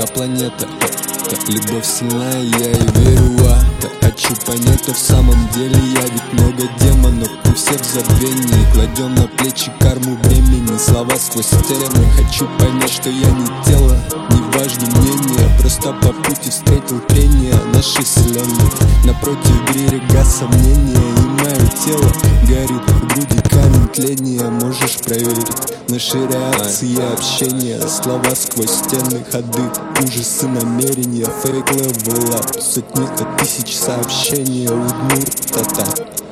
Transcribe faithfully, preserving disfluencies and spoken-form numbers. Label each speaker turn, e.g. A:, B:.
A: моя планета. Любовь сильная, я и верю в это. Хочу понять, то в самом деле я ведь много демонов, мы все в забвении. Кладем на плечи карму времени, слова сквозь стены. Хочу понять, что я не тело, не важно мнение. Просто по пути встретил трение нашей вселенной. Напротив берега сомнения, и мое тело горит, в груди камень тления. Можешь проверить наши реакции и общения. Слова сквозь стены, ходы, ужасы, намерения. Фейк левел ап, сотни тысяч сообщений. Удмурт, та-та.